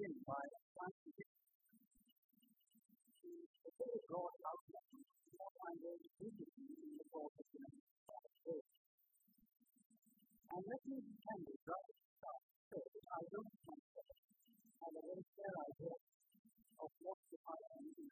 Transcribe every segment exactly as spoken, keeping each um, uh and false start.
begin by trying to get the very broad outline of what I'm going to do with you in the course of the next five days. And let me be candid right at the start. So, I don't myself have a very clear idea of what the outline is.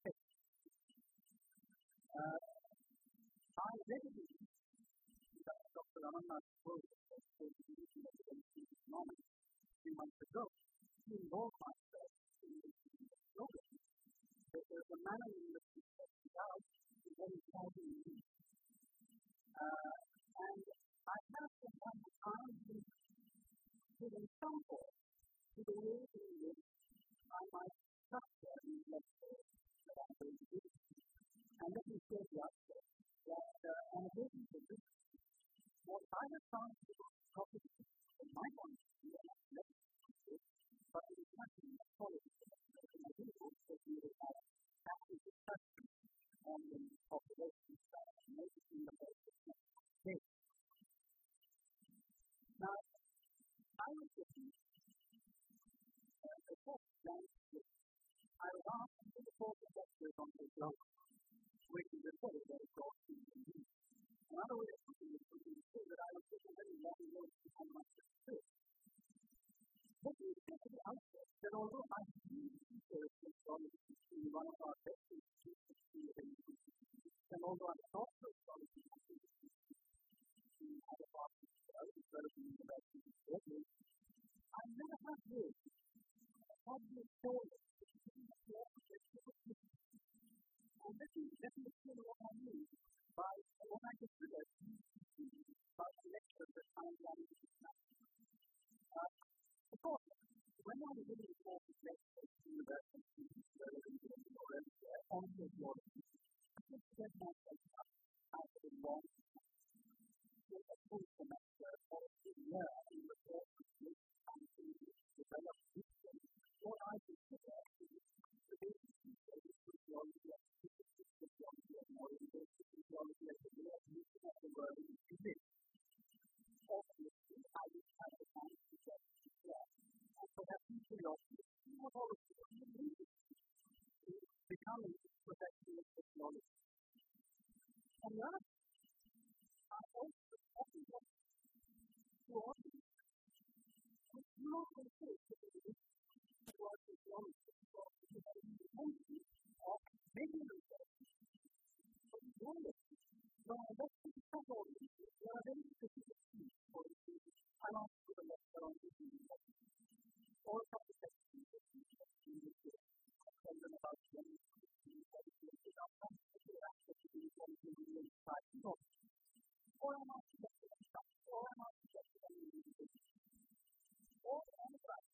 Uh, I read it that Doctor Amarnath quote of the Institute of Economics three months ago. He involved myself in the program. There's a manner in which he sets it out is very important indeed. Uh, and I have from time to time been giving some thought to the way in which I might structure these lectures that I'm going to do. And let me say the outset that uh, on a basis of this, what I have found to be property from my point of view, and I've never seen it, but it is nothing that follows it. And I do hope that we will have active discussion on the population side and maybe in the process next day. Now, I was looking at the first landscape. I was asked to do the fourth lectures on the globe, which is a very, very broad thing indeed. Another way of putting it would be to say that I was taking a very long road to how much to do. Let me say to the outset that although I do research astrology in one of our best institutions here in the University, and although I'm also astrology in other parts of the world, as well as in the University of Berkeley, I never have lived a obvious story between the two objects. And let me, let me explain what I mean by what I consider by the lecture that I'm going to discuss. Uh, of course, when I was giving the course of lectures at the University of England or elsewhere on sociology, I just set myself up as a long with a full semester or a full year in the course of which I'm going to develop systems, what I consider the basic features of sociology and statistics sociology and moral-based sociology as a way of looking at the world in which we live. Obviously, I would have the time to get to that. And perhaps in curiosity, what all of you are doing is becoming professional sociology. On the other hand, I also often want to argue which do not consist of the towards sociology or the independence of many researchers. But in reality, when I look at the psychology, there are very specific themes. For instance, I want to do a lecture on the independence. Or some of the sections that we have seen this year. I tell them about the independence without some particular aspect of the independence in the society. Or I want to get to them something. Or I want to get to them in the independence. Or on the right.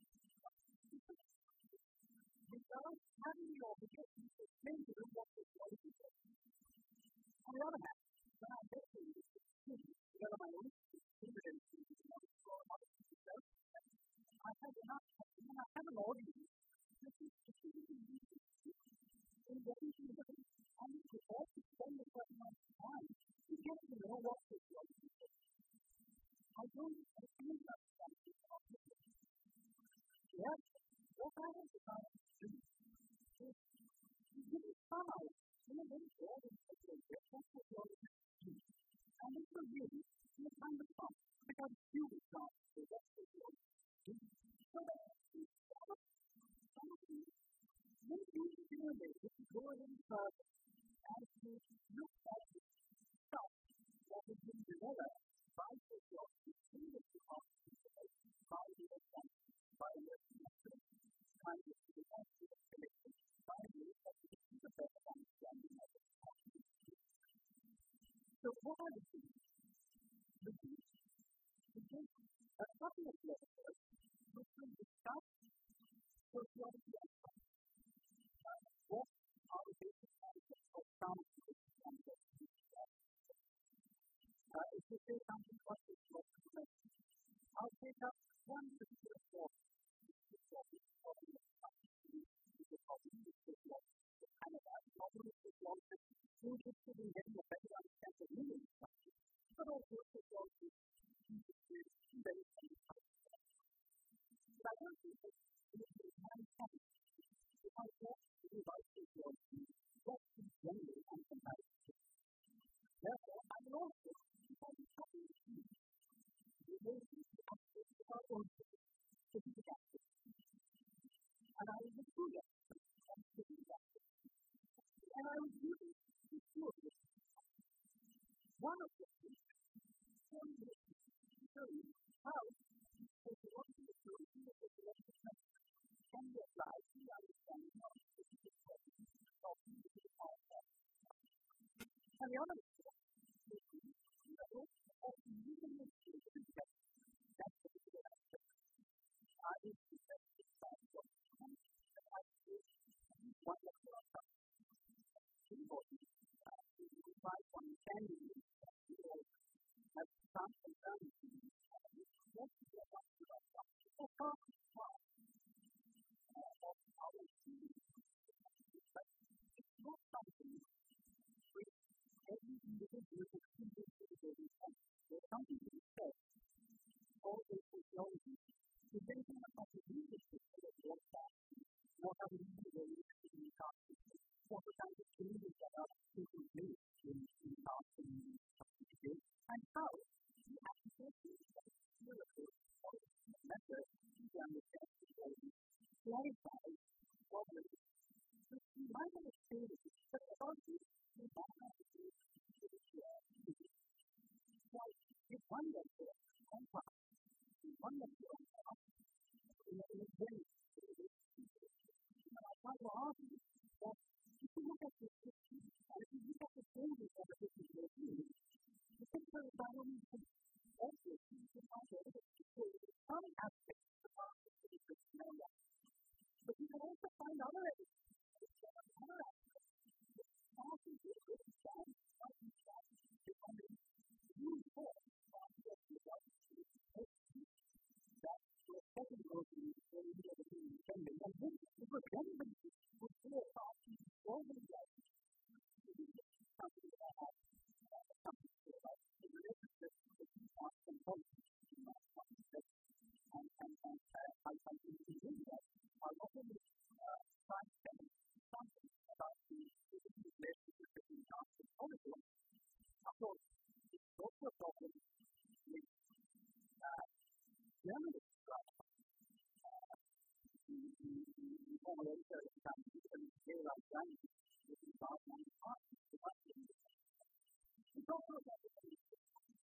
Without having the obligation to explain to them what sociology is. On the other hand, when I'm making this decision, whether my own experience in economics or other people's self, I have enough, when I have an audience, this is specifically needed in getting to know, I need to also spend a certain amount of time to get to know what sociology is. I don't assume that something of it. Yes, what I have decided to do is to give it some idea in a very broad and specific way what sociology is. And this will really be a kind of fun, because few examples of what sociology is. So that some of you may be stimulated to go a little further and to look at the stuff that has been developed by sociology in the department by the example, by the method, by the philosophy of collective, by the effective to the better understanding of the department. So what I would do would be to take a couple of lectures which will discuss sociology and science. Uh, what are the basic concepts of some of the concepts of sociology? Uh, if you say something about sociology, I'll take up one particular topic. The topic of the sociology, the topic of sociology, the kind of problem of sociology, interested in getting a better understanding of human society, but also sociology interested in very kind of but I don't think that it is One of the things one of the shows how the philosophy of solution of the philosophy can be applied to the understanding of the specific problem of the concept. And the other thing is the level of using the solution that that particular aspect. I think that this kind of concept that I feel one of the important by understanding that we all have some concern to be what is the question of the problem of our students. But it's not something which every individual experience is there's something to be said all this technology is based on a contribution to the world that what are the individuals in the country, what are the kinds of changes that are taking place in the country today, and how the application of miracles or methods to understand the world clarify what it is. So you might have experienced it, but also you might have experienced it here. So it's wonderful and fun. It's wonderful and fun. In a very I want to argue that if you look at the system, and if you look at the changes of the system you're doing, the picture is not only also you can find evidence to show some aspects of the process of the system area. But you can also find other evidence to show other aspects. The process is really strong, not in strong, becoming really form on the result of the system. That was second working when we were doing intended. And this is what everybody would feel about all the life. This is something that I have something to say about the relationship between us and politics. And, and, and uh, I find it really that I often uh, try to say something about the relationship between us and politics. Of course, it's also a problem with uh, Germany. All those are the kinds of things that are done with the God and the heart. It's also about the things that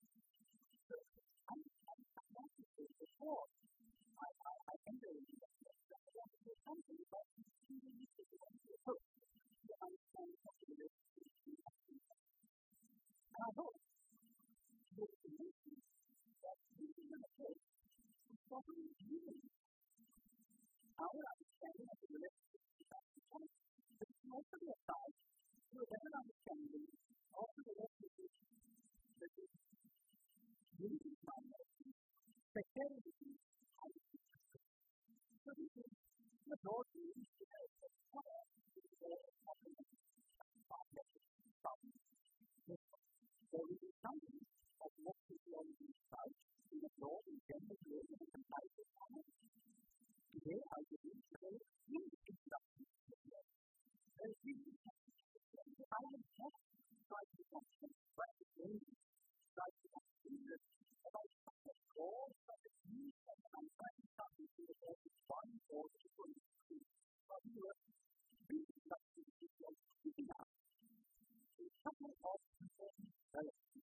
I'm not to say before I enter into that. I want to say something about the things that you want to hope to understand what the relationship between us and God. And I hope that the solution that we are going to take is probably using our understanding of the relationship between us and God. But it can also be applied to a better understanding of the relationship that is using my emotion, security, and security. So this is the Lord who is the head of prayer to the Lord of the problem. There will be something of what is already inside in the Lord in general way and the life of God. Today, I believe that there is huge instruction in the Lord. There is huge instruction. I have not tried to function, but to change it. Tried to function that about something all such as you and I'm trying to something to the Lord is one or two or three. But you are huge instruction is like picking up. It's something of important relevance.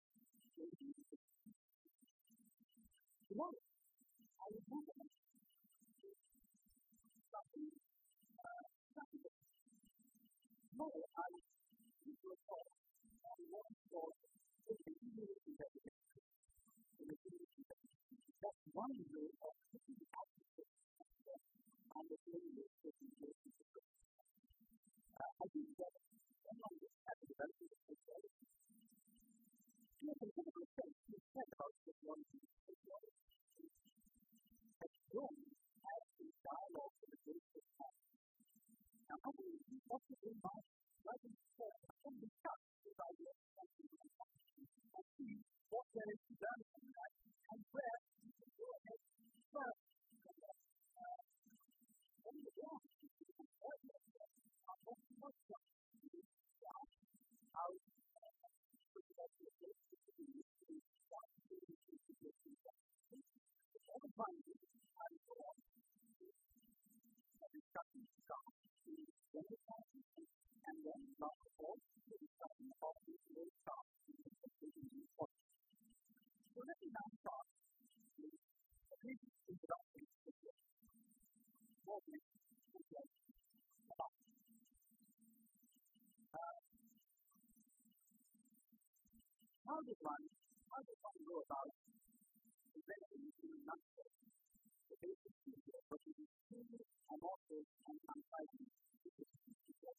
Tomorrow, I will move on. Something, uh, something. Tomorrow, I will give you a call on one for the community that is in the community that is. That's one way of putting the output and the community that is relationship. I think that someone is at the development of the technology. In a political sense, you said about technology, technology has grown as a dialogue with the great technology. Now, I think what is in my writing said, I can discuss this idea of technology and see what there is to learn from that and where you can go ahead first. When you go on, you can go ahead and what you must do is how to put it up to the place to be used to start to do this to get to that. All the time, you can go on and discussing stuff to get the content and then not all the discussion of this will start to be completely how does one, how does one go about preventing human numbers? The basic feature of the extremely amorphous and untidy ecosystem is that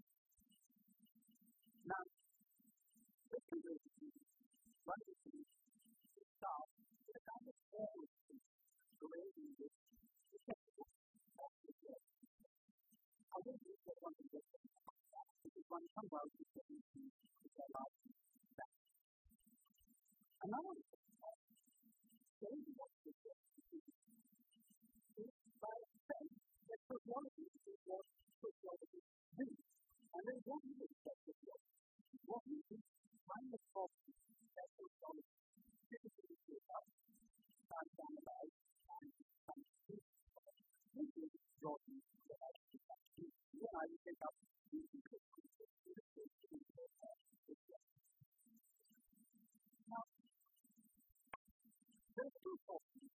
now, this is basically one of the things to start with a kind of forward speech the way we use the technical of the world. I will use that one to get them because one comes out with the issue which allows you to do that. Another thing is changing what the world is by saying that sociology is what sociology is. And there is one reason that sociology what we do find the problem that sociology typically gives us, starts to analyze and comes to this is Jordan that I should have to do. When I will take up these people who will do the same thing for us. Now, there are two problems.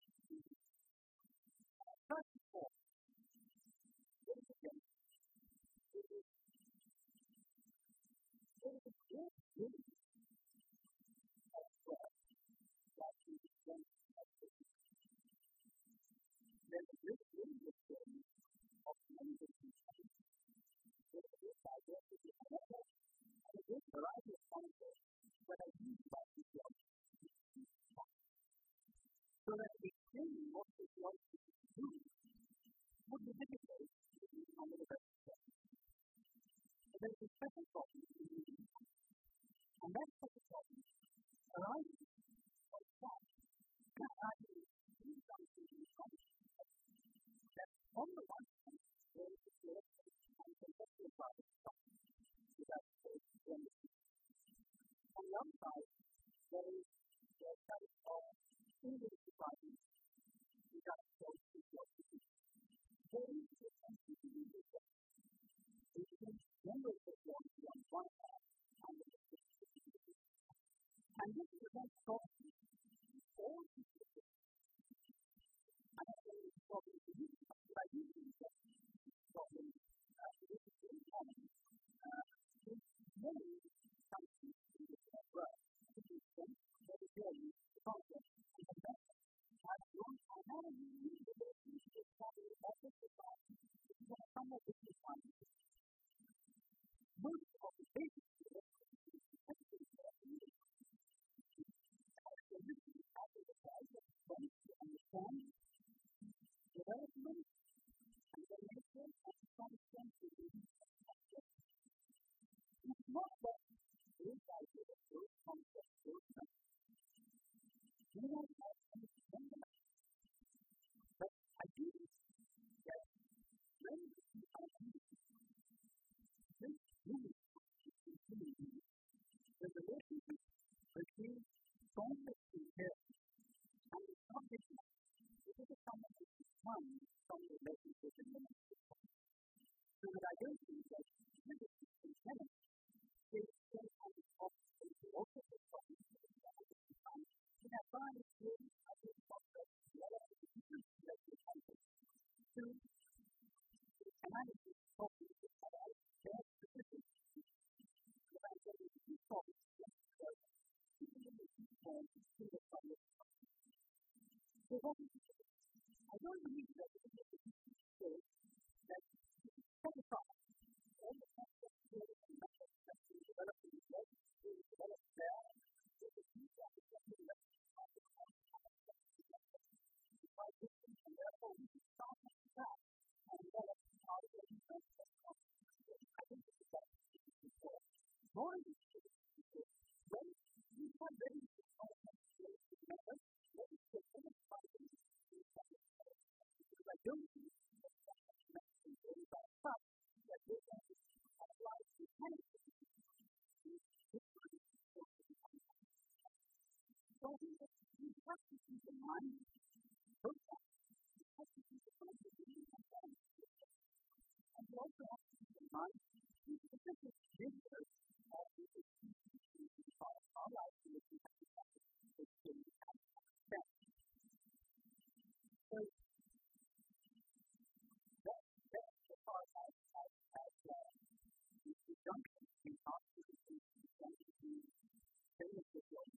First of all, there is again, there is there is a great deal of God that is one of the there's a great deal of God of many different things. There's a great diversity of God and a great variety of concepts that are used by sociology. So that explaining what sociology do would be difficult to do on the rest of the But there is a second problem in the meantime. And that second problem arises from the fact that I do something in common. That on the one hand, there is a collective and conceptual part of something without space to generate. On the other side, there is the study of English society without space to generate. There is a sensitivity in this way. It is general sociology on one hand and the sensitivity. And this presents problems for all people. And I say it's a problem for you, but I do think that this problem uh, this is very common. Uh, in many countries in the world, to the extent that it really the concept and the method has grown primarily in the relation to the study of the society, which is a somewhat different kind of thing. Most of the basic skills of the technical society are solutions after the price of strength to understand development and the nature of some extent to the It's not that this idea of those concepts goes up. We don't have any standard. But I do that when we are using this unit is continuing the relationship between concepts in here and the subject matter. It is a common one from the relationship in the next system. So that I don't think that this is inherent. It is still on the opposite to also the problem of the subject matter. In a fine experience, I think concepts relatively different relative concepts to the analysis of the society. Their specific that I'm going to keep talking about even in the detail to the public. So what is it? I don't believe that it is a say that set aside all the concepts skills and methods that we develop in the world, we develop there, so the future is something that is not the concept that we develop. By different and therefore we can start from that and develop how to get into that concept. I think this is what we should do for. More than this is because when we are ready to concept skills together, let us get them and find them in something else. Because I don't think that concept is very bad, but that this concept applies to many things. This one is also the concept. So I think that we have to keep in mind those concepts. We have to keep in mind the meaning of them. And we also have to keep in mind the specific natures of the institutions of our life in which we have to practice this thing and understand. So that, that's the part I have as the junction between our institutions and the famous sociology.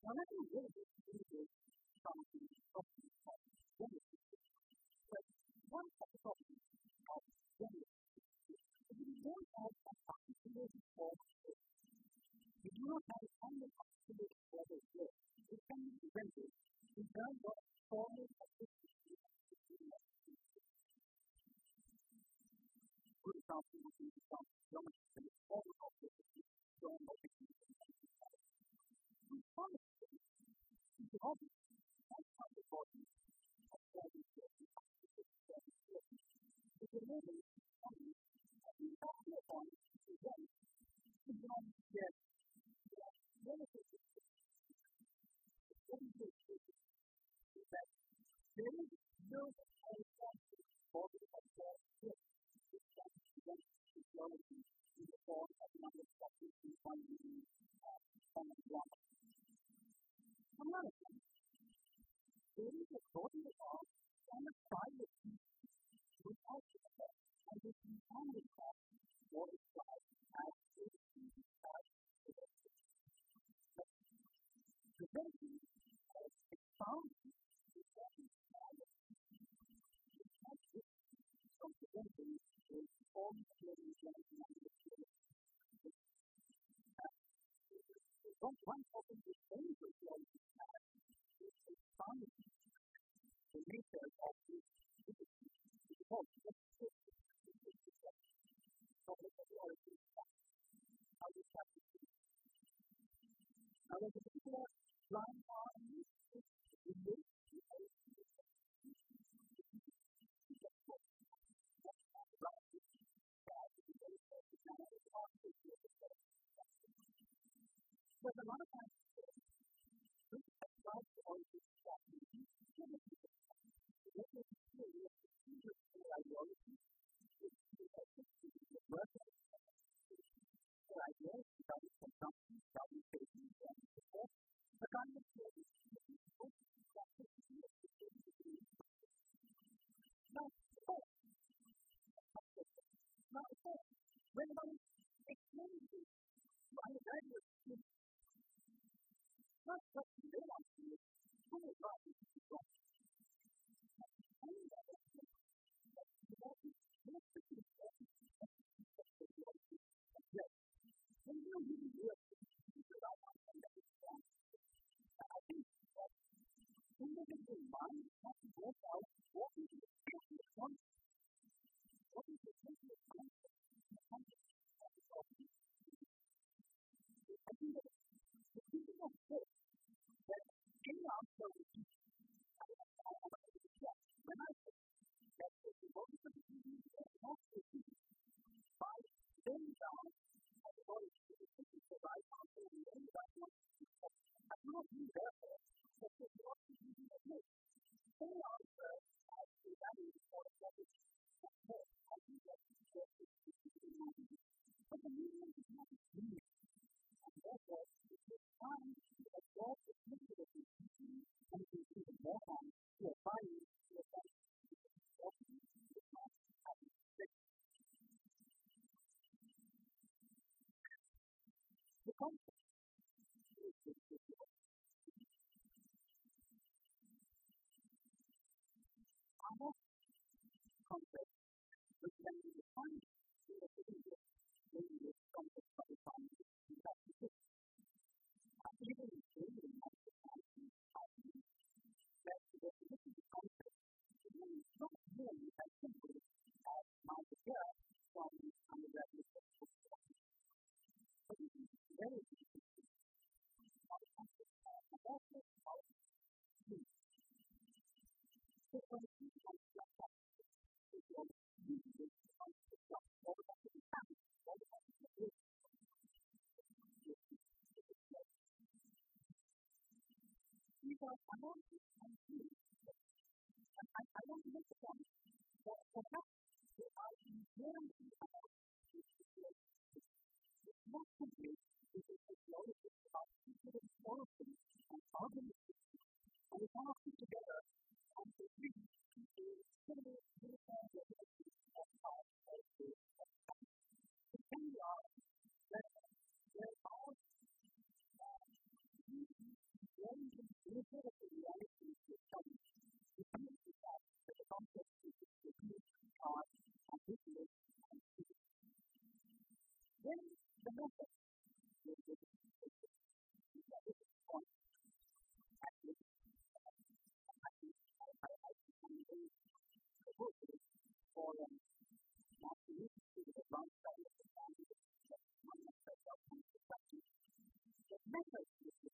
Now, let me read this to you from the Open Genesis. But one of the problems of Genesis is that we don't have a possibility for it. We do not have any possibility for it yet. It can be rendered in terms of forming a system. For example, we can become geometry and all of the geometry. We promise to the hobby and find the body of all these things. The delivery is coming, and we have to find the way to not get the benefits of it. The benefit is that there is no responsibility for the absorbed gift. This can be done to geology in the form of another structure in one of the common ground. Another thing, there is a body of art and a private piece without the effect, and this is only called what is called as a piece of the benefit. The benefit is expounded to every private piece. The benefit from the benefit is formed in the genetic and One one problem with any geology has is expounded the nature of this activity. Because it's just so the geology how you practice it. Now, there's a particular line on this in this But a lot of times, we have tried to always stop and do something. What we do is to see the ideology, to see the activity, the work, the ideas, the consumption, the education, and so forth. The kind of thing is to be able to practice the activity. Now, four. Now, four. When one explains this to undergraduate students, not just they want to do, who is right, who is wrong. And the other thing that you want to do is to do yes. When you really do it, you should not want to understand. I think that individual mind has to work out what is the business concept. What is the business concept? The concept of the problem. I think that the people of this that any answer would be yes. When I say that if you go to the disease and not the disease, by laying down at the body to the disease, the right answer will lay down what I do not mean therefore that if you want to be a good, any answer has a value for the body of more. I think that is what is the movement. But the movement is not a dream. And therefore, it takes time to absorb the movement of the disease and to do the more time to apply it to a body. The concept is difficult. Our concept, which can be defined in the beginning, maybe this concept by the time we have to fix. Even in daily life, that the definition of the concept is not really as simple as my idea from undergraduate textbooks. But it is very difficult. Our concept and also our use. So when we come to that concept, it was using this concept of what about the mechanics, what about the ability. These are analysis and views. And I, I want to make the point that perhaps there are inherently analysis it's not simply because the theology is about considering origin and organism, and we cannot put together and agree to a similar uniform definition of how all this is done. It can be argued that there are you get at the reality of your study, you can see that the concept is the view of ambiguous and secret. Then the method will be that this is one actually actually I I the book is for um not to use to the wrong study of the family that one of the doctrines of study. The method is the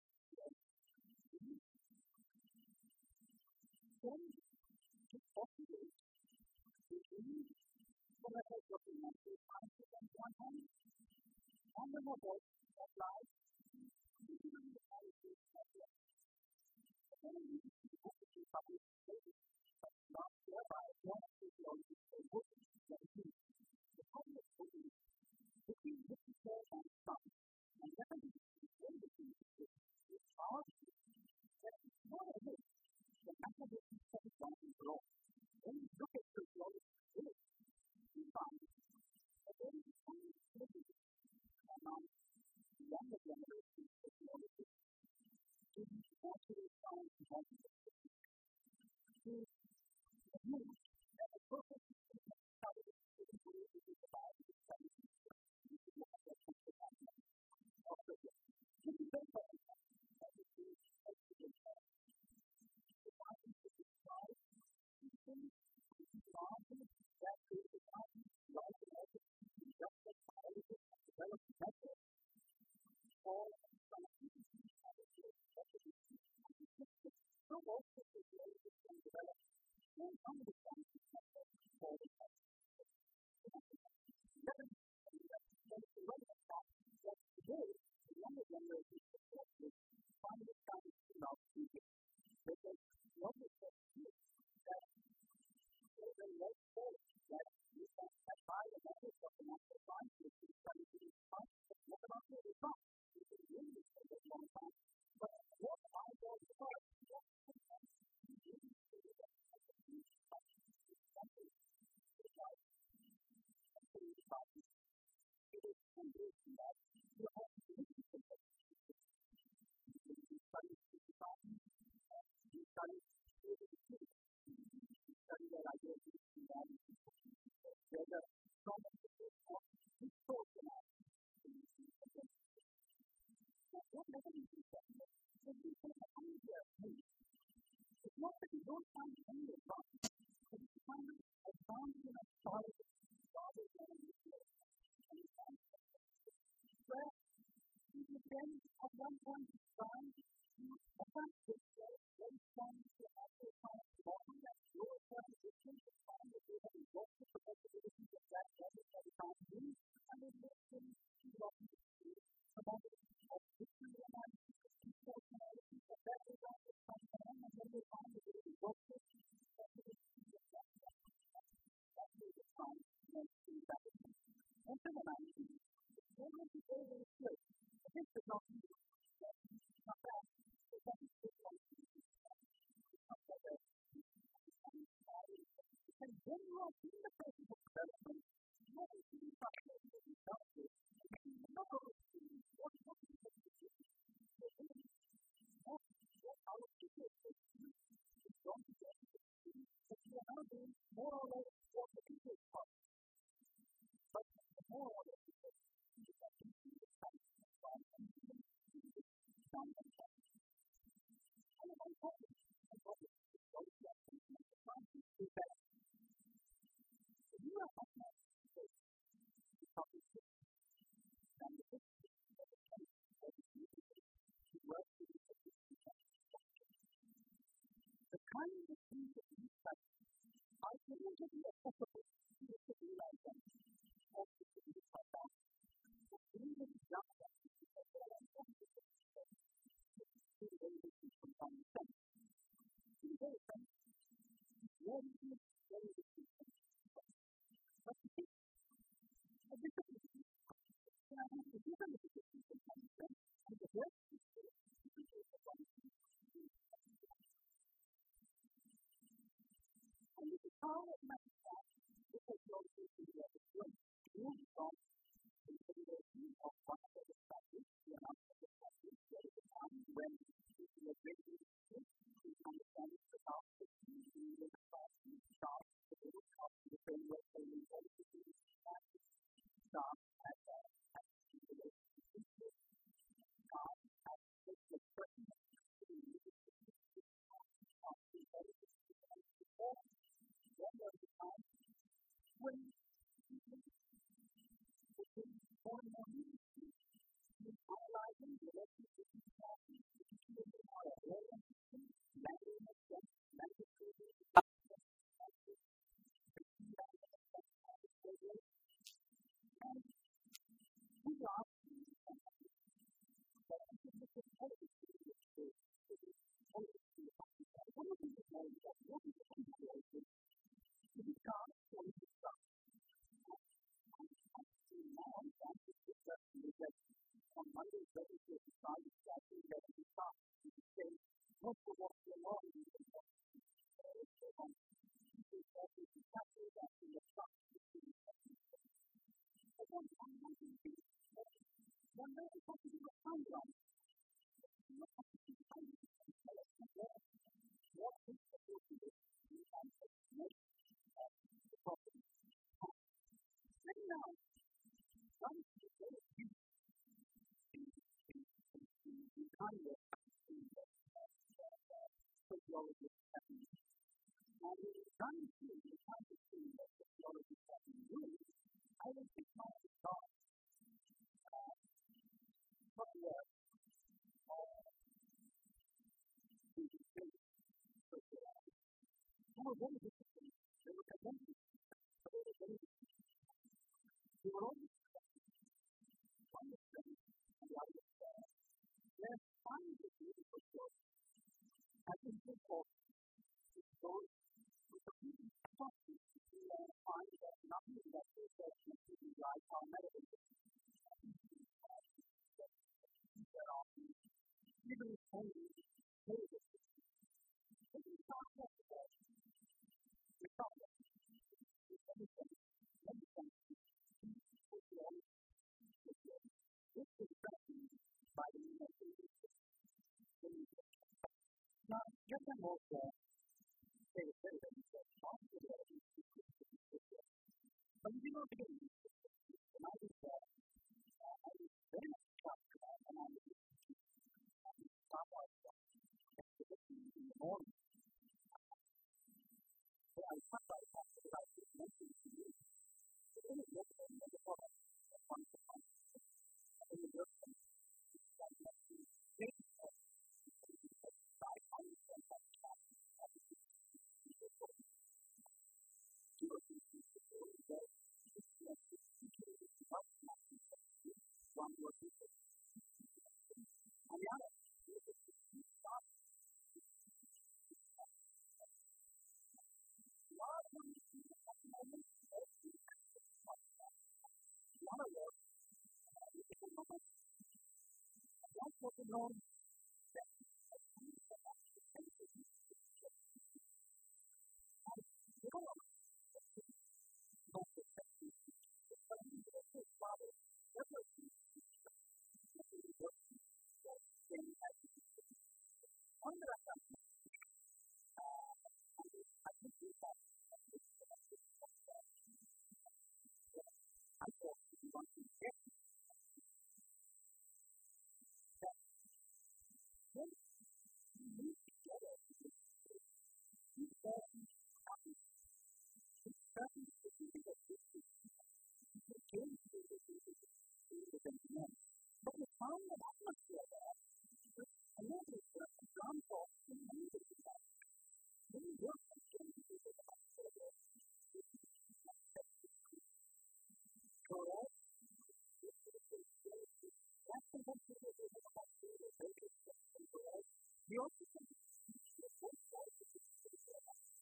then to possibly to use the method of the mental sciences on one hand, and the method applied to the analysis method. But then we need to possibly publish studies, but not thereby one of the theologies they would that is the problem of belief between literature and science, and whether we can between the two is hard that it's not a myth that mathematicians set it down in law. When you look at sociology today, you find that there is a common thread among the younger generation of sociologists to the natural science development to the view that the purpose of the study is to is about the study of the concept of the this is very important that it is education. The science is described teaching, technology, that is the science, life and ethics, industrial biology, and development methods, all scientific analysis, methodology, and statistics, so also sociology can develop and understand the methods for the science. Then, the relevant fact that today, the younger generation of sociologists find it science without teaching. Because notice that here, that there's a less force that you can apply the methods of the natural sciences to study the science, but what about the result? You can really spend a long time. But what are those results? What can you really do with that? These sciences, these methods, these like, actually, science, it is convincing that you have to listen to them. You study the science, you study the truth, you study that idea of reality. There's a strong emphasis on distortion analysis. Now, what mechanism is that? When we say that only we are free, it's not that we don't find any advantage, but it's kind of advancing as part of it, rather than a replace. Where we can then, at one point in time, you attempt to say, very strong to actual science development that your presuppositions of time that they have invoked the possibilities of that method that is not used, and then make things development the method of history analysis, of discourse analysis, of that result of some time, and then they find that they invoke this possibilities of that method. That is the time when we recognize. And so when I see the moment is very, very clear, this does not mean that it's not bad. It doesn't fit like it's not like a and when you are in the process of development, you have to be factors that you help with. You not only see what what is the decision, but then what what our people is going to get to see that you are now doing more or less what the people is part. But the more or less is that you have to see the science and science and science and science. And I'm hoping, I'm hoping to go to that and the science is that you are not going to say the topic is and the history of the case of the people who work with the history of the kind of things that you study are going to be applicable to the city like them or to the city like that. But even just that, because they are going to be to the way that you can understand. To the way that very good, very good people. But the thing, a different people, and I have to give them a different people to understand, and the rest is still the people that want to be. And this is how it might start, because you're also to the other way. You from the evaluation of one of the studies, the amount of the studies, there is a time when you are very good when it's more and more easy, you're realizing the relationship is not easy to keep in mind. Language makes sense, language is and we are but I think this is all of it is all of it is one of the things that is that what is the situation to become so we can start. Now I'm trying to discuss that on Monday, Wednesday, Friday, Saturday, that we start to say most of what's going on in the world. On Tuesday, Thursday, Saturday, that we are starting to see at one time, one thing is one day it's going to be a timeline. What is the supposed to be the answer? Make the problem. And now, some people use the kind of sociologist technique. And in trying to see the kind of thing that sociologist technique use, I will take my thought from the They were very disciplined. They were convinced. They were very disciplined. They were always one of them and the other side. Their fine is beautiful story. I think this book is those who are really talking to find that nothing that they said is really right or medical. Even if only they were This is not necessary. We talk about everything. Everything. This is written by the University of Now, just a more say it very well. But you know, again, when I was there, I was very much shocked about when I was stop our stuff in the morning. So I thought I had to write this message to you. So then it looked at the product of one to one. And it looked at the thing of I understand that chat of the people. Two or three people who that this message to you is not nothing but one more people. And the other is that you start Lord, when you see the moment, every aspect of that. In other words, you take a moment, don't put it on that you can actually take it. And you don't want to take it. Don't protect it. But you can also follow whatever it is that you work with that same attitude. On the other hand, I think you have I thought if you want to get that, then you need to get it. You don't have it. It's certain to be that this is the game to do with the men. But you find an atmosphere there, I noticed that the drum talk in music is that. When you work on changes in the atmosphere, correct? That's the one thing that we have about the basic system, correct? We also can the whole side of the system.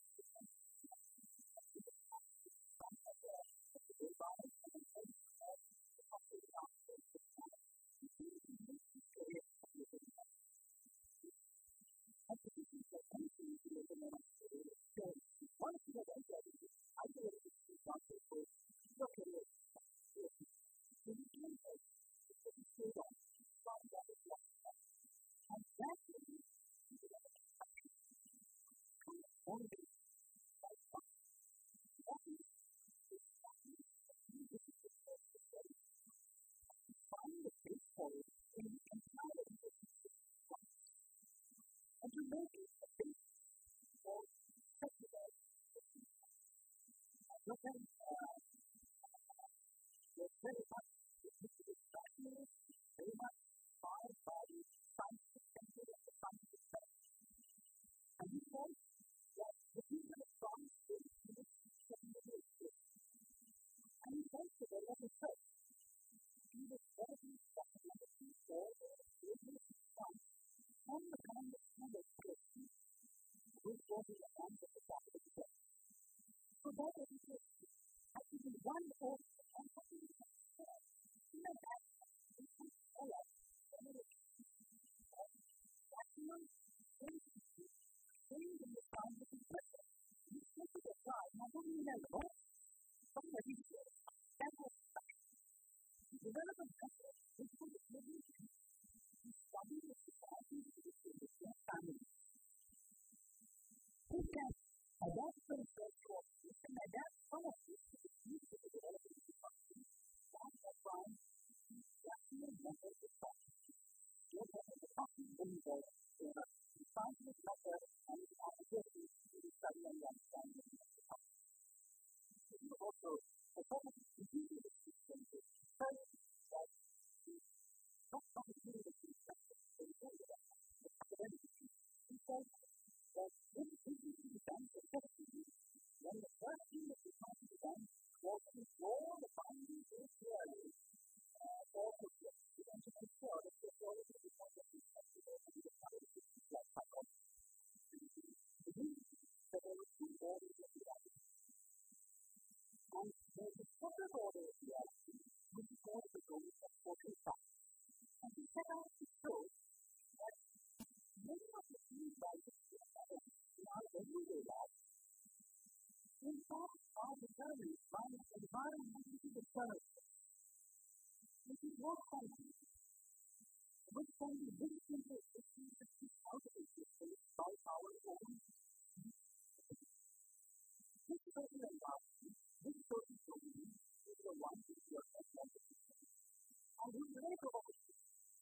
One thing that I said is, I do it with one people, look at it. When you do it, it's a good one. Find out it's one. And that is one of the find the base point and you can tell it is and you make it a base for technical. But then, uh, will be the end of the chapter of the book. So that is it. Actually, one of the emphasis of the book, you know, that is the poet, and it is maximum sensitivity, change in the sound of the person. You look at the guy, not only in a law, but in a video. That was fact. The relevant method is for the solution to study the society in the same family. Who can adapt to the social, who can adapt some of this to the future of the development of the country, that's a crime, rational methods of practice. What happens to the country when you go to a scientific method and its application to the study and the understanding of the country. So you also, the purpose of the future of the system is first that the not only the system, but the academic system, that this is the done effectively when the first thing that was trying to be done was to draw the boundaries of the area for the and to ensure that the quality of the content is flexible and the quality of the like psychology. The reason that there were two orders of reality. And there's a separate order of reality which is called the goal of social facts. And we set out to show that many of the things by which we are in our everyday life, in fact, are determined by the environmental determinants, which is what something which can be distinctly out of existence by our own this social environment, this social domain is the one which we are concerned with. And we relate to all this.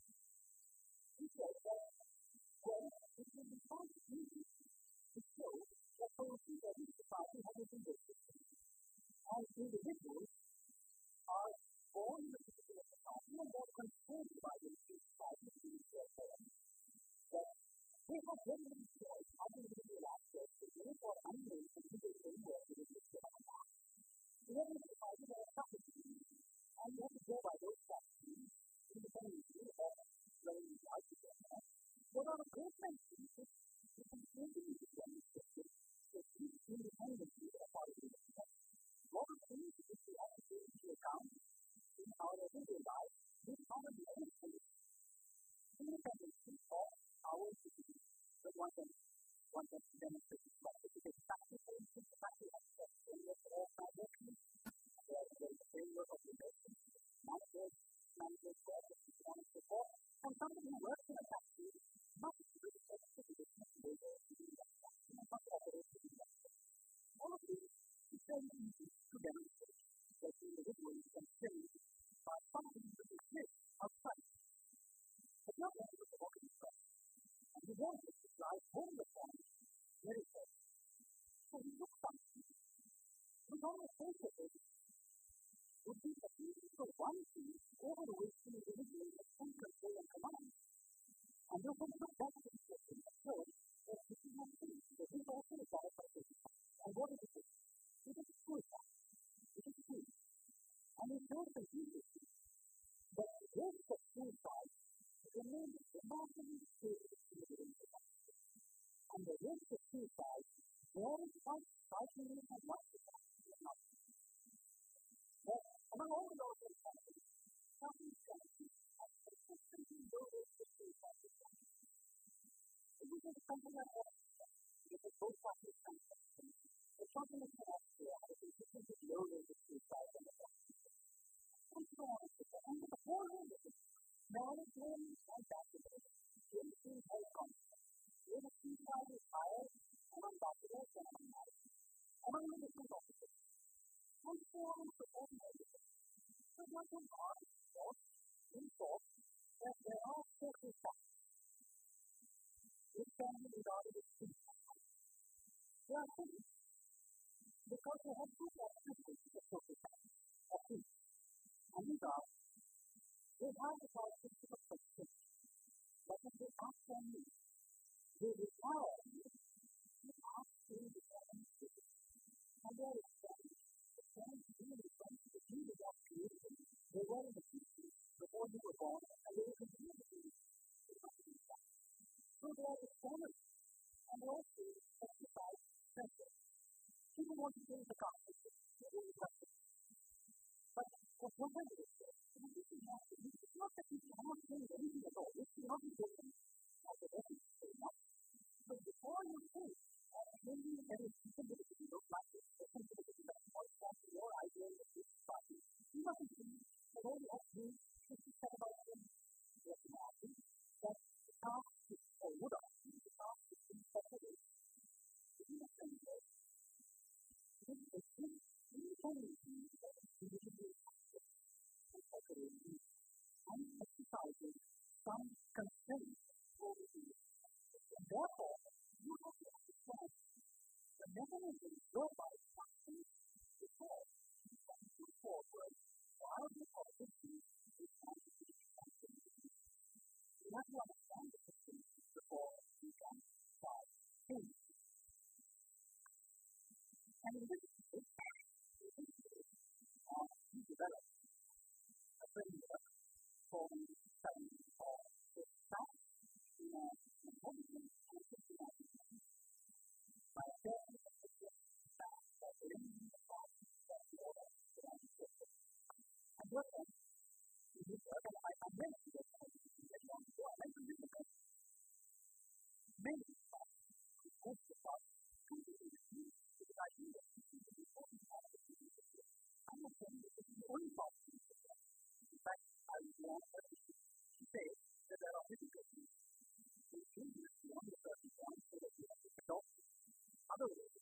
He says that well, it will be quite easy to show that policy that each society has a legal system. As individuals are born in a particular society and they're controlled by the society to use their parents, that they have very little choice how to individual access to live or unknown to legal framework within which they are not. We have a society that is suffocating, and we have to go by those strategies independently of whether we like it or not. But on a government basis, we can continue to demonstrate that each independently are part of the system. What are things which we have to take into account in our everyday life with common benefits, independently of our citizens? But one can, one can demonstrate this by specific practice, for instance, the practice of the framework of all transactions, there is a framework of relation, managers, managers, processes, and so forth. And somebody who works in a factory must respect the traditional labor to do that factory and must operate to do that. All of this is very easy to demonstrate that the individual is constrained by something that exists outside. But not only with the working stress. And he wants us to drive home the point very close. So he took something which on the face of it would be the reason for one thing over which the individual has full control and command. And you can put that in the system of course that this is not true. That this also is part of our system. And what is it? It is suicide. It is true. And it shows the Jesus that the risk of suicide remains remarkably stable in the individual. And the risk of suicide varies quite strikingly from one society to another. But among all of those examples, some examples have consistently low risk of suicide. If we take something like Austria, with the both parties conception, the something like Austria has a consistently low risk of suicide than the Austria. And so on and so forth. And the whole range of it, knowledge learning and bachelors, increasing health concepts, where the suicide is higher among bachelors than among married, among the different officers. And so on and so forth and everything. So one can argue, in thought, that there are social factors which can be regarded as suicide. They are things because they have two characteristics of social factors, or things. And these are, they have the characteristic of proximity. But if they act on you, they require you to act through the determination. And they are extended. The parents really trying to do the job creation. They were in the future before you were born, and they will continue to do it. So they are external. And we also exercise pressure. People want to change the gospel. They really want to. But what one thing is this, this is not, it's not that people are not doing anything at all. It's not doing as a reference so much. But before you think, uh, maybe there is something that you look like this, or something that you like, for example, your idea of this party, you must think that all you have to do is to set about things that you have to, that the task is, or would I, the task is to separate. If you must think that, this is this, you can see that you will be and separating and exercising some constraints over the and therefore, you have to understand the mechanism whereby something before you can move forward while the opportunity is actually something. You have to understand the system before you can start things. And in this case, uh, we developed a framework for studying of the staff and intelligence and systematic by sharing the system staff that are in the process of the order and system. And what then, in this work, and I, I mentioned this very long ago, I mentioned this because many of us, most of us, continue to use this idea of the important part of the system. I'm not saying that this is the only part of the system. In fact, I want to say that there are difficulties in changing it beyond a certain point so that we have to adopt other ways.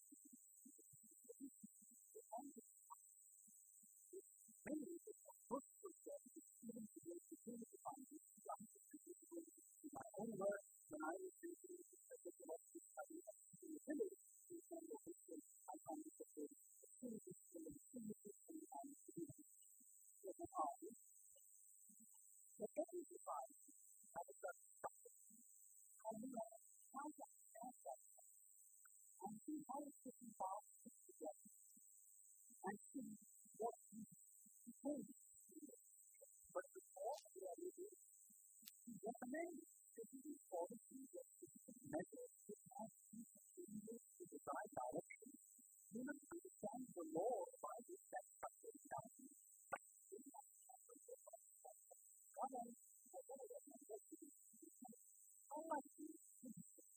Many of the books of services, even today, continue to find this in my own work, when I was thinking that the philosophy study of the village, in terms of history, I found it that the school system, the school system, and the community was an army. But every device has a certain structure. And we are trying to understand that and see how it's different parts fit together and see what we can do. But before we are able to recommend specific policies or specific measures which have changes to the desired direction, we must understand the law by which that structure is done. How much do you think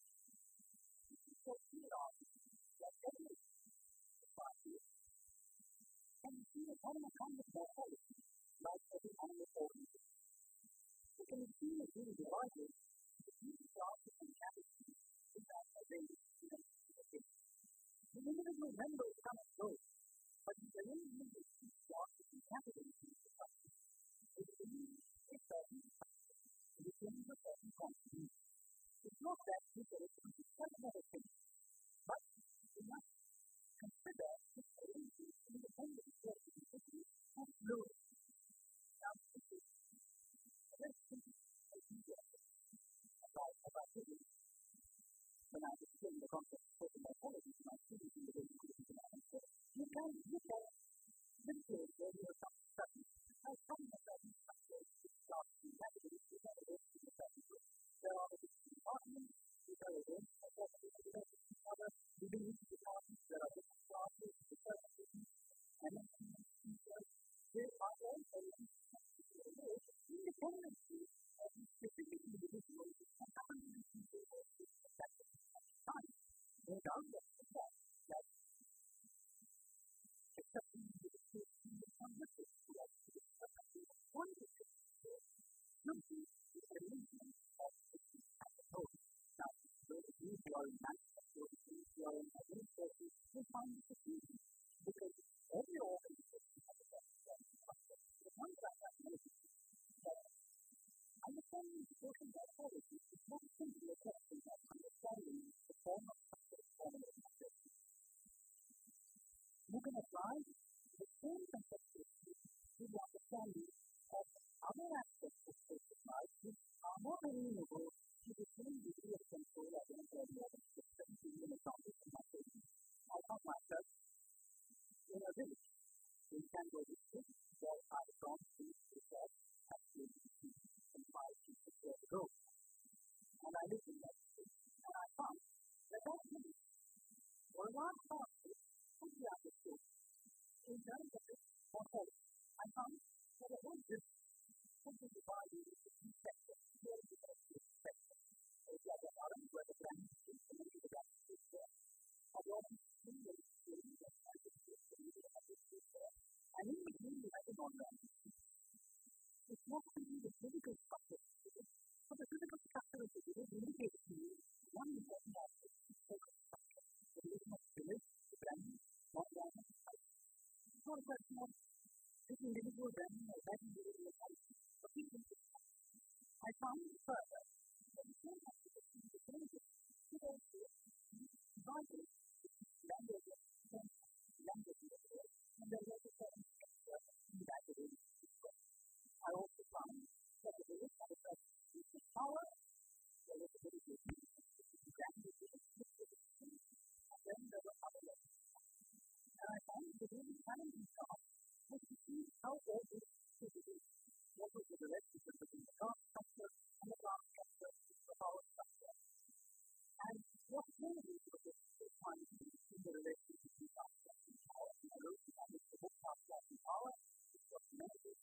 what we are that every party can see a kind of kind of morphology like every animal organism. We can see it being divided into each classes and categories in that way. The individual members come and go, but the individual each classes and categories in the structure. It means a certain structure. It means a certain contribution. It's not that people are going to quite another thing, but we must consider this arrangement independent of the individual and fluid. Now, this is a very simple idea about, about living. When I explain the concept of social morphology to my students in the way you can answer, you can look at this place where you have some studies. Now, some of them are which start to navigate the evidence in the study group. There are the different departments, which are again, of course, other within each department, there are different classes, research students, and then teachers. They are all independently of the specific individuals and happen to be people who are effective at the time. No doubt that the fact that accepting the decision in the conversation to actually accept the quantity should be the arrangement of the approach. Now, those of you who are in management, those of you who are in administration, will find this easy because every organization has a certain structure. The one that I noticed that understanding social morphology is not simply a question of understanding the form of structure of an organization. You can apply the same conceptual to the understanding of other aspects of social life which are not amenable to the same degree of control as in any other system. To give an example from my training, I found myself in a village in Kango district where I had gone to research actually five to six years ago. And I lived in that village and I found that that one part could be understood in terms of its whole. I found that the whole business could be divided into two sectors, very different sectors. So you have the orange where the brand is community the brand is there. A lot of three ways to do that I think is community the brand is there. And in between the other non-brand it's not only the physical structure of the village, but the physical structure of the village indicates to you one important aspect of the social structure. The relation of the village, the branding, non-brand, and society. It's not a question of this individual branding or that individual society, but this individual. I found further that the same aspect of the village should also be divided into languages, languages, and there is also certain structure in that village as well. I also found that the village had a certain power, there was a village with languages, and then there were other languages. And I found the really challenging task was to see how all this could be. What was the relationship between the class structure and the class structure, the power structure? And what really was the finding in the relationship between class structure and power? And I wrote down the book Class Structure and Power, which was measured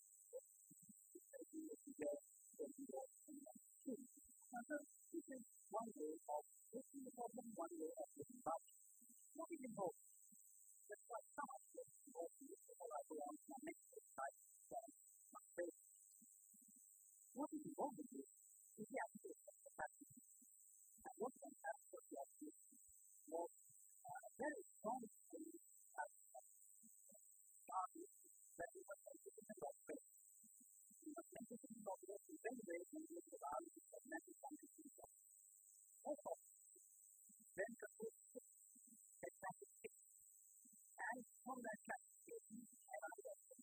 and so this is one way of looking at the problem, one way of looking about it. What is involved? There's quite some of this involved in this before I go on to my next slide, my favorite. What is involved in this is the application of capacity. And what can happen with the application was a very strong thing as a target that we were taking in the space. Thinking about this in many ways when we look at values of mental functions and stuff. Also, then conclusion, exactly six. And from that classification, and I love them.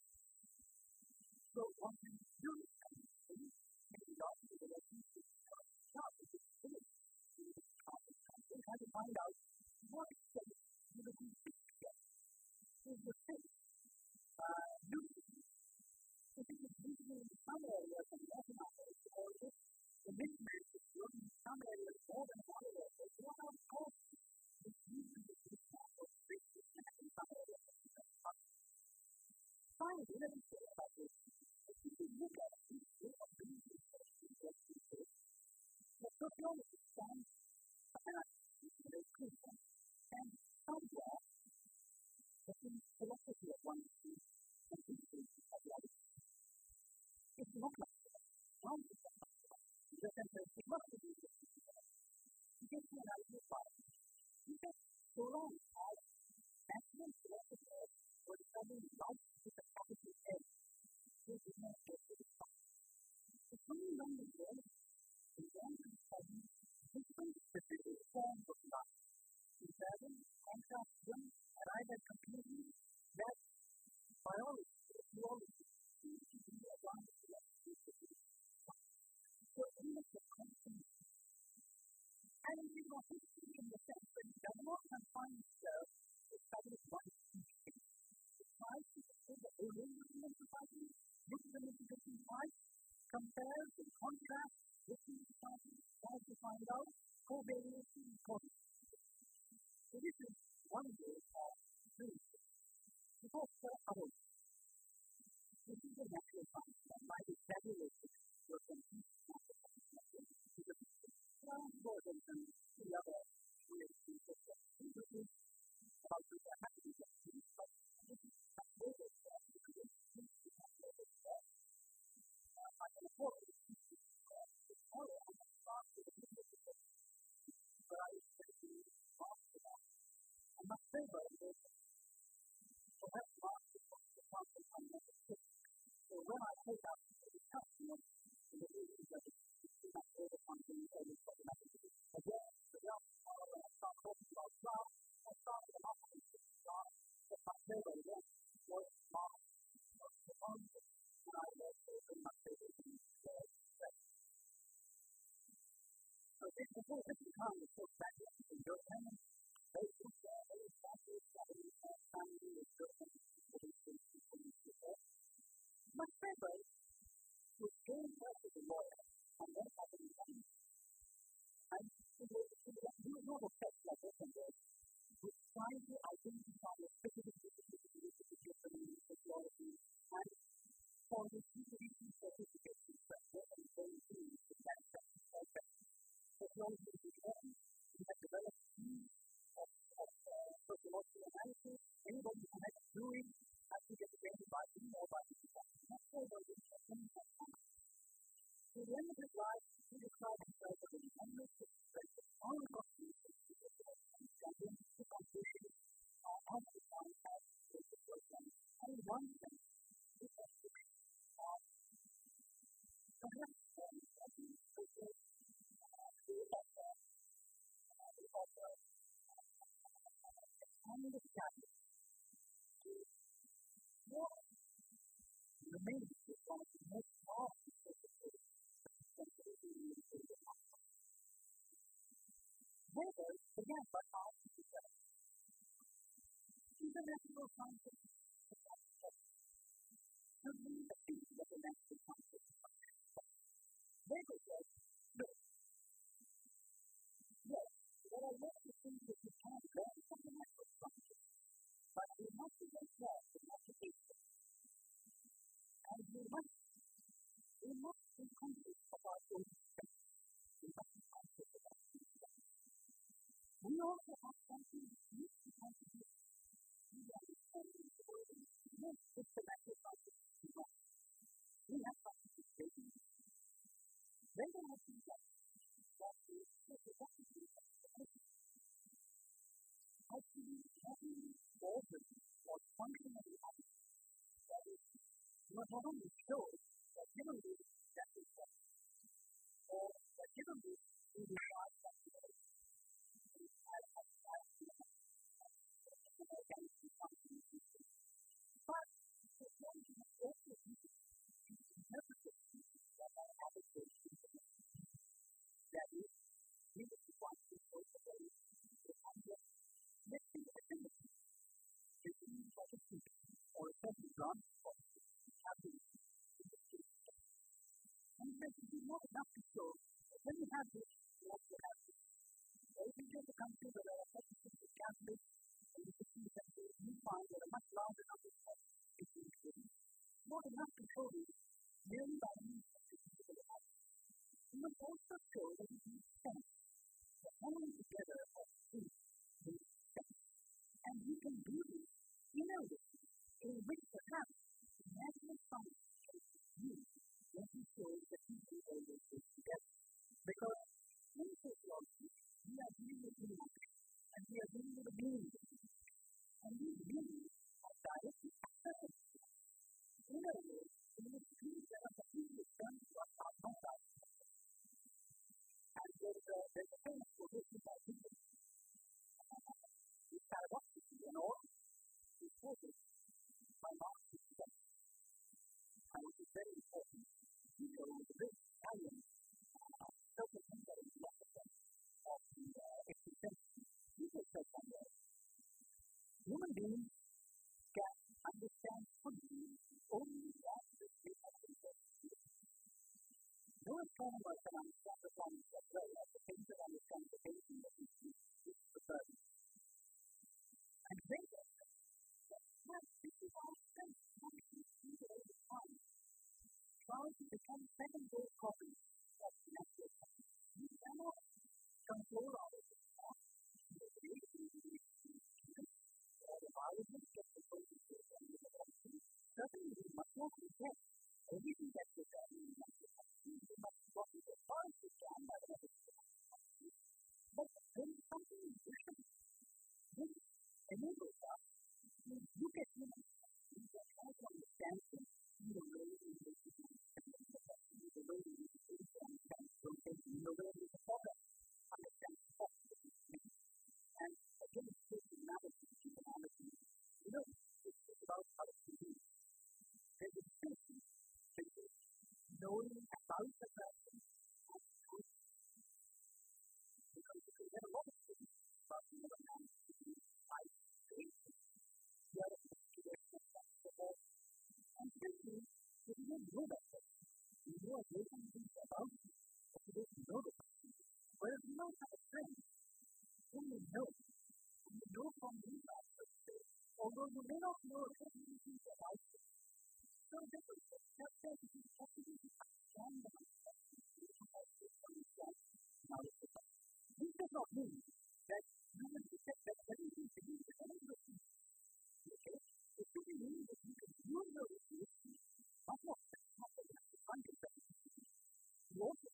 So, what we do is communicate, and we love the relationship of job, which is finished in this context. We have to find out what extent you will be fit together. Is the fit uh, useful? If it is usually in some areas and not in others, or if the mismatch is good in some areas more than in other areas, what are the causes which usually the mismatch or the mismatch in some areas and in others? Finally, let me say about this. If you look at this way of doing research in what we do, the sociology stands as a critical and somewhere between philosophy of one thing and history of the other. It's not like that. One is not like that. The sentence is not to be the same. You get to an idea of it. You get so long as national philosophers were studying life with a capital L. They did not get to the top. It's only when we learn to learn to study different specific forms of life, observing, contrasting, arrive at conclusions that biology, theology, seems to be a one of the specific. So in the constant, and in the history in the sense that it does not confine itself to study one thing. It tries to consider the whole of human society, look at the different types, compare and contrast different societies, try to find out covariation and correlation. So this is one way of doing it. It's also other ways. This is a natural science that might be tabulated for some natural science. Because it's more important than the other ways to do it. This is about the happiness of things, but this is a better stuff because this is a better stuff. I can afford it. It's all on the spot with the business of it. But I was thinking about it. And my favorite is perhaps not the concept of the six. So when I take out the customer, and the reason that it's not over something or it's automatic. Again, the young scholar, when I start talking about class, I start with an opposite class, but my favorite again was class of the concept, and I also in my favorite in the sex. So this before this becomes a short background in your parents, they think that they exactly study and family is different for these things people need to say. My favorite was going back to the lawyer and then having a family. And he was not a text like this and this, which end of his life, he described himself as a remembrance of the faith of all of us who and then he took on fishing uh, as the time as the program. And in one sense, this was fishing. Uh, perhaps um, I think this is the author, uh, the author, and the chapter. What remains is one of the most powerful purposes of the Weber began by asking himself, is the natural concept should we achieve what the natural concept is? Weber said, look, yes, what I want to see is you can learn from the natural concept, but we must be themselves in application. And we must, we must be conscious of our own strength. We must be conscious of our own strength. We also have something unique to contribute to the understanding of the world. Yes, it's the natural concept. We have something to say. Then there has been that that is representative of the person. Actually, having organ or function of the body, that is, not only shows that given this, that is what, or that given this, we decide that we are but the function of also interpreted that are adequate to the that is, we will be one to both the way to under let's see the ability to use like a teacher or a certain ground for having in the future. And it is not enough to show that when you have this, you also have this. So if you take a country where there are certain things that Catholics and you can see that you find that a much larger number of people in not enough to show you merely by means of the people of life. You must also show that it makes sense. The coming together of things makes sense. And you can do this in a way in which perhaps natural science can be used when you show that people always live together. Because in sociology, we are dealing with emotion, and we are dealing with a meaning. And these meanings are directly accessible. In a way, in which things that are completely done to us are not ours. And there's a, there's a famous quotation by people. It's paradoxical and all. It's quoted by Marx himself. And it is very important. People who are very Italian, certain things that are in the opposite of the existential. People say somewhere, human beings can understand fully only that which they have been taught to do. No astronomer can understand the planets as well as the painter understands the painting that he sees with the burden. And they say that perhaps this is our strength functioning through all the time, trying to become second-day copies of natural science. We cannot control our response to the creation of the experience or the biology of the processes and the laboratory. Certainly, we must not reject everything that is done in natural science. We must not be as far as we can by the methods of science. But there is something different which enables us to look at human science and try to understand things in the way in which we understand them, in the way in which we understand something, in the way in which the problem understands possibility. And again, it's just analogy, it's analogy. You know, it's just about how to do it. There's a distinction between knowing about the person and truth. Because you can get a lot of things about the other man to do by creation. The other thing to do is the whole. And simply, if you don't know that person, you know a great many things about you, but you don't know the person. Whereas you might have a friend whom you know, whom you know from the inside, although you may not know everything about them. So this is just that you have to understand the mindset. You have to understand knowledge of that. This does not mean that you will accept that everything to do with any of things. Okay? It simply means that you can use your resources, not not not that you have to find yourself. You also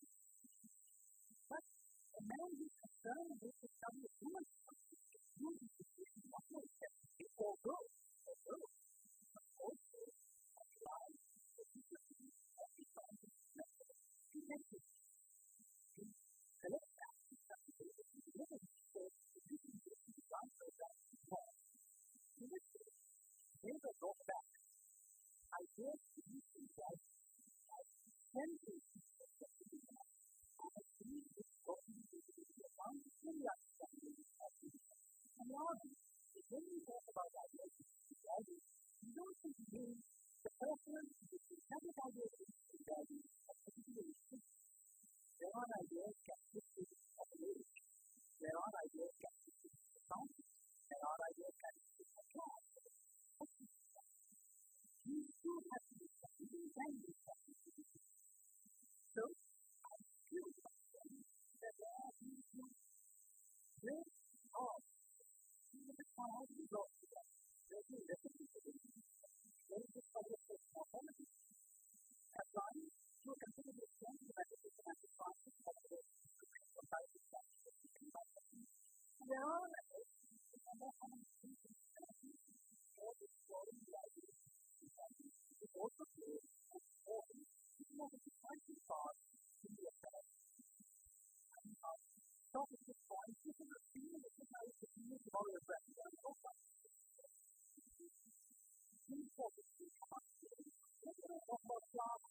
concern with the study of human using the human language that is all good, all good, but also apply the different exercises method to make it to collect that study data to be able to show the different design programs more. In this case, data goes back. I did the using that I can do really understanding of the technology. When we talk about ideas, we don't think we mean the person who has an idea of the value of particular issues. There are ideas that fit with of age. There are ideas that fit with accounting. There are ideas that fit with a job. You still have to be something. You can do something. So, I feel that there are these things very hard. Even if one has to go to that, there's no difference between them. There is this idea of mortality. As long as you consider the extent of the financial crisis of the society structure, there are methods to more common things in society for exploring the idea of society. It also plays an important, even though it's quite too far, in the effect. So, at this point, this is a theme that is how to use all your breath. And so far, these focus to come up to it. We're going to talk about jobs.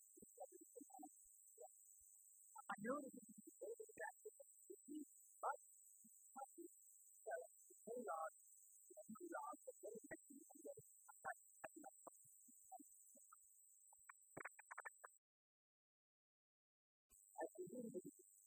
I know that this is a very attractive activity, but it's very large, very large, but very effective and very attractive. I presume that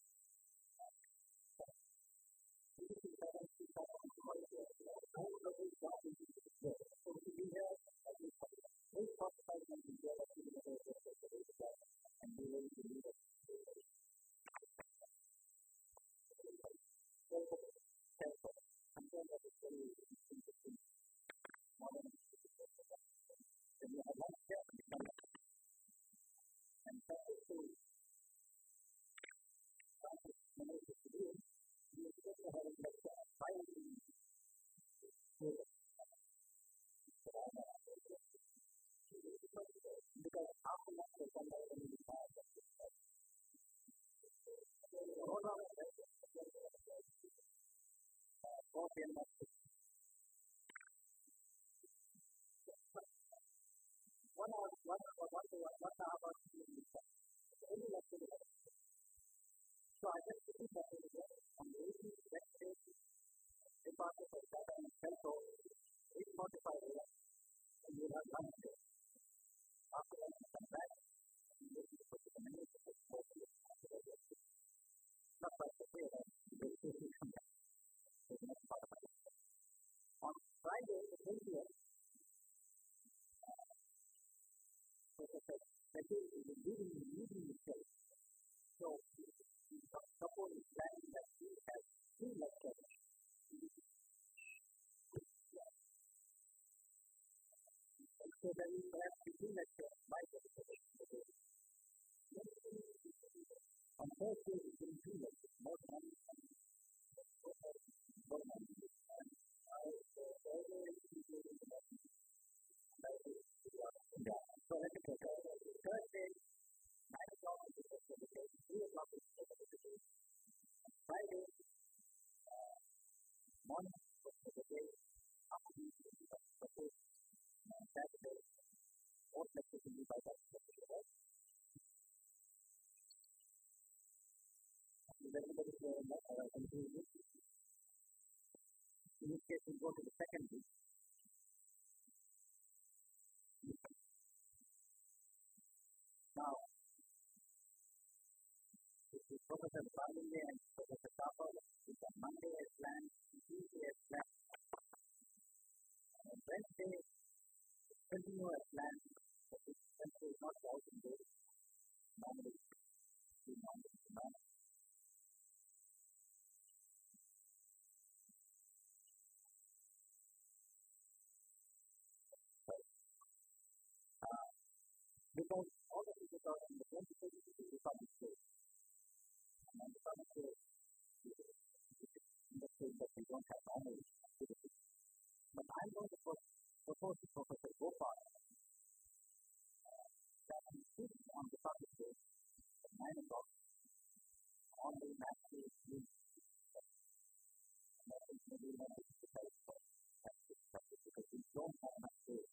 One of one of one of what are about any lecture. So I just put that in there on the eighteenth lecture, department of data and control, eight forty-five a.m. and you have lunch there. After that, you come back and you will put the minutes of the course after the lecture. Not quite the way that you will come back. So the next part of it. On Friday, the twentieth, that is the leading the leading itself. So suppose it's planning that we have two lectures. So then we have two lectures by the on Thursday we will two lectures, more than one more than one and I always do so let me go Thursday, nine o'clock is the first education, three o'clock is the second education. Friday, uh, morning of the day, afternoon is the first, and Saturday, fourth lecture will be by that lecture, right? Is everybody here in that? Uh, in this case, we'll go to the second week. Now, Professor Bhavinde and Professor Thapa is on Monday as planned, Tuesday as planned, and Wednesday continue as planned, but this Wednesday is not out in days. Normally, we normally do not. Because all the people are in the twenty-fifth is the public day. And on the public day, that we don't have normal activity. But I'm going to propose to Professor Gopal that he speak on the topic at nine o'clock on the natural use. And I think maybe we want to exercise for that because we don't have enough space.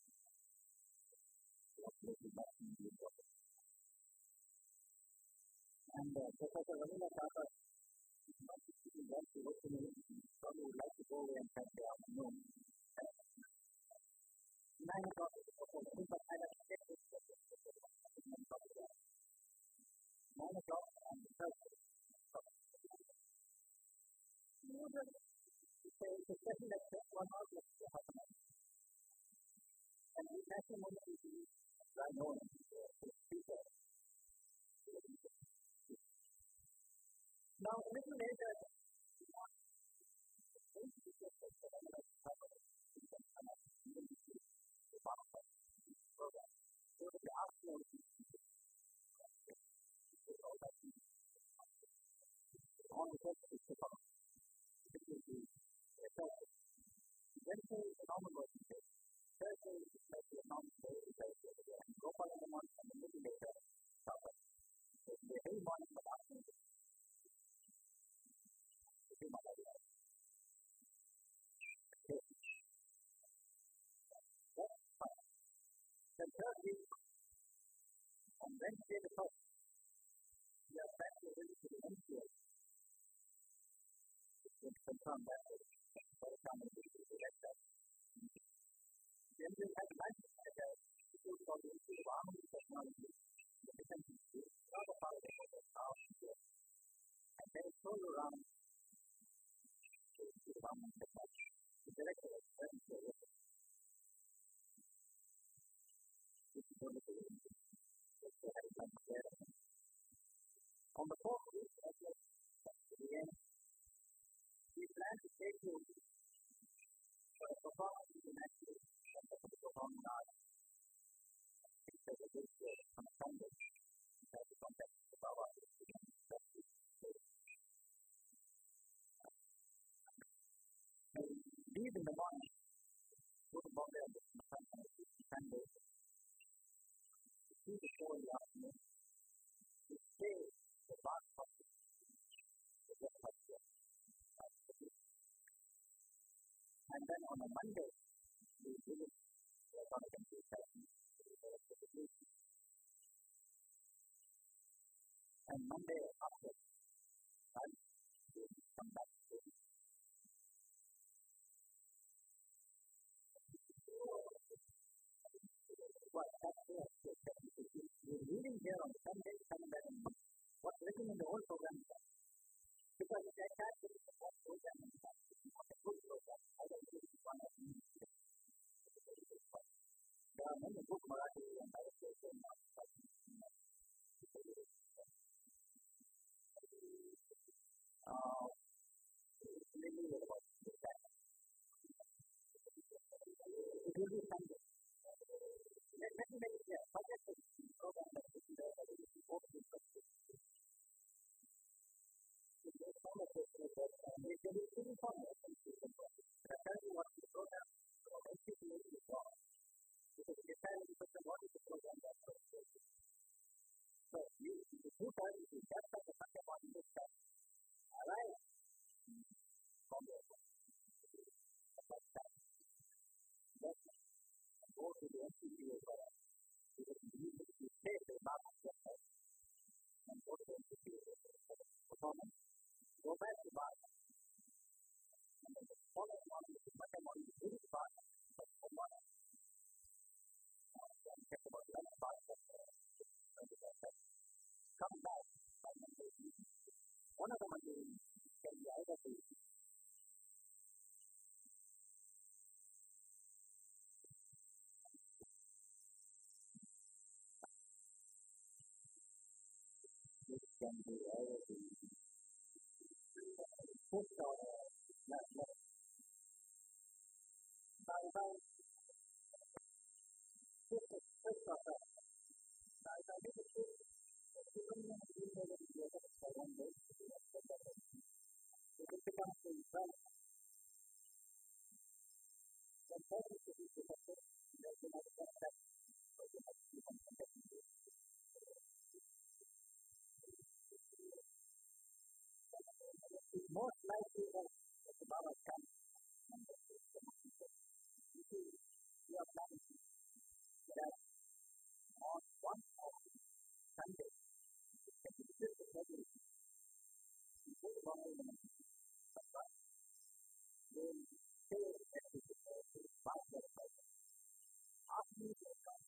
And uh, Professor Ravindra Tata is not speaking well to work in it, probably would like to go away and spend the afternoon. Nine o'clock is the proposal, but I have to check this nine o'clock on the Thursday. It's a session that takes one hour to half an hour. And we actually want to be I know him, the speaker. Now, a little later, we want to take the picture that I'm going to cover in the program. So, the afternoon is all that we on the first picture cover. It will be a Thursday. Wednesday is a normal working day. Thursday is like a normal day. And Gopal in the morning and a little later, supper. So, it will be a heavy morning but afternoon. The third week, on Wednesday the first, we are back to visit the N C A. We can confirm that by the time we will select that. Then we have lunch at the Institute for the Institute of Army Technology, the Defense Institute, not a part of the South India. And then it's all around the Institute of Army Technology, the director of Defense Institute. On the fourth week of the end, we plan to take you for a performance in the next week from the performing arts. It's a good day on a Sunday. We have to contact the Baba to begin that week. Leave in the morning, go to Bombay on the Sunday. See the show in the afternoon, we stay the last hospital, the best hospital, and then on a Monday, we visit the Atomic Energy Station, and Monday after lunch, we come back to the Well, that's it. We're reading here on Sunday, Sunday, and what's written in the whole program is that. Because if I can't read the whole program, it's not a good program. I don't think it's one of them. There are many good Marathi and other places in our country. Uh, it's really about that. It will be Sunday. Let me make it clear. Forget the program that is there that is important to us. There's so much of it that we can do pretty fun. I tell you what the program of N C P A is wrong. Because if you tell me what is the program that's so important. So, you, the two times you just have to talk about this stuff. Alright? Congress. That's that. That's go to the N C P A program. Because you need to take the market yourself and go to the N C P A performance. Go back to bar. And then the following one is much more in the beauty part, but for one. Then check about the other part of the come back by Monday evening. One of the Monday evenings can be either the can be either the fifth or last level. By the fifth or last by the fifth, even when we know that we are for one day, it becomes the twelve most likely that the Baba comes and the you see, we are planning that on one of Sunday, the twenty-fifth of February, before the Baba will say that it is a master of life. After you will come,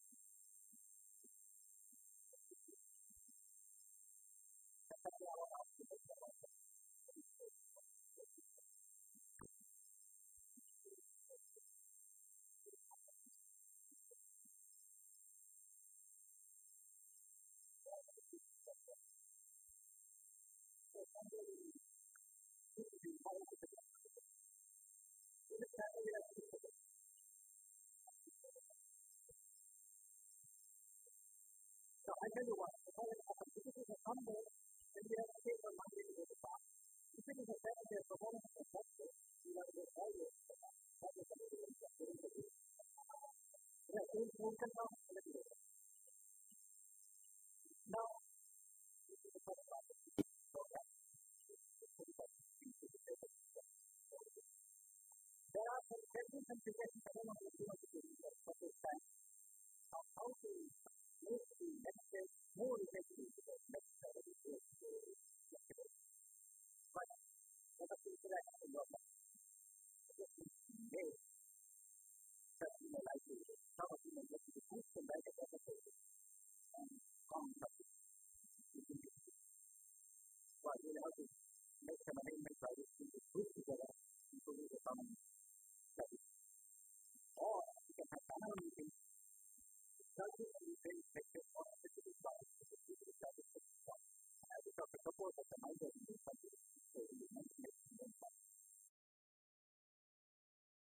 so I tell you what, if it is a Sunday, then we have to take on Monday to go to class. If it is a Saturday, for one of the Saturday, we have to go always to class. That is the way it is. Yes, we can come a little bit. Now, this is the first part. So that there are some questions and suggestions I don't know if you want to do for this time. How, how to make the message more effective to the next level. But let us interact with your life. This is made that you may like it. Some of you may get to the boost and like it as a person. And come back. So I will have to make some arrangements by which we will group together and so we will come and